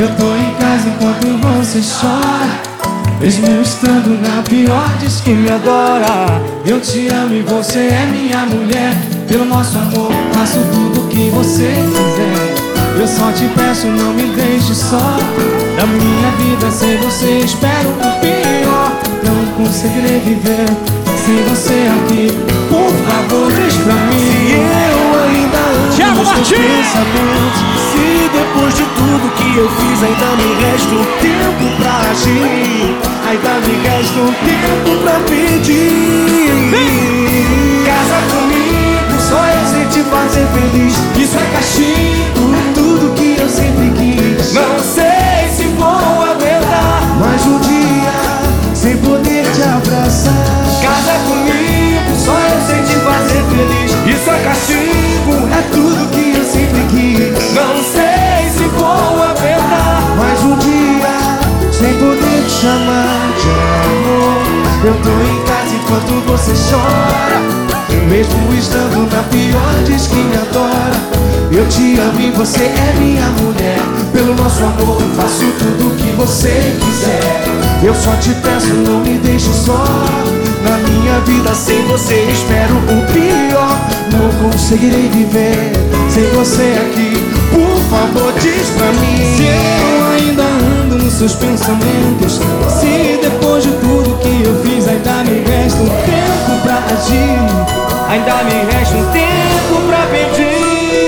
Eu tô em casa enquanto você chora. Mesmo eu estando na pior, diz que me adora. Eu te amo e você é minha mulher. Pelo nosso amor faço tudo o que você quiser. Eu só te peço, não me deixe só. Na minha vida sem você espero o pior. Não conseguirei viver sem você aqui. Por favor, diz pra mim se eu ainda amo os teus pensamentos. Se depois de tudo que eu fiz ainda me resta um tempo pra agir, ainda me resta um tempo pra pedir. Casa comigo, só eu sei te fazer feliz. Isso é castigo, é tudo que eu sempre quis. Não sei se vou aguentar mais um dia sem poder te abraçar. Casa comigo, só eu sei te fazer feliz. Isso é castigo, é tudo que eu sempre quis. não sei se vou aguentar mais um dia sem poder te chamar de amor. Eu tô em casa enquanto você chora. Mesmo estando na pior, diz que me adora. Eu te amo e você é minha mulher. Pelo nosso amor faço tudo o que você quiser. Eu só te peço, não me deixe só. Na minha vida sem você espero o pior. Não conseguirei viver sem você aqui. Por favor, diz pra mim se eu ainda ando nos seus pensamentos. Se depois de tudo que eu fiz ainda me resta um tempo pra agir, ainda me resta um tempo pra pedir.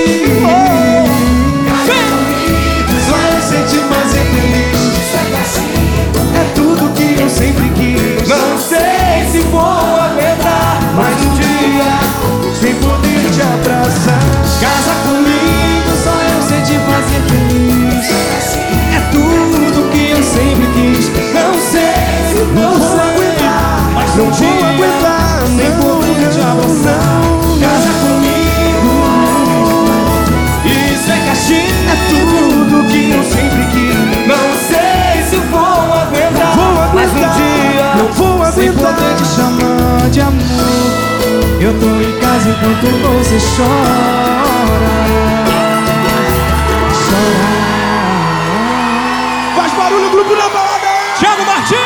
Só eu sei te fazer feliz. É tudo que eu sempre quis. Não sei se vou aguentar mais um dia sem poder te abraçar. Casa comigo, só eu sei te fazer feliz. É tudo que eu sempre quis. Não sei se vou aguentar mais um dia sem poder te abraçar. Casa comigo, isso é castigo. É tudo que eu sempre quis. Não sei se vou aguentar mais um dia não vou aguentar sem poder te chamar de amor. Eu tô em casa enquanto você chora. Chora. Faz barulho, grupo da balada. Thiago Martins.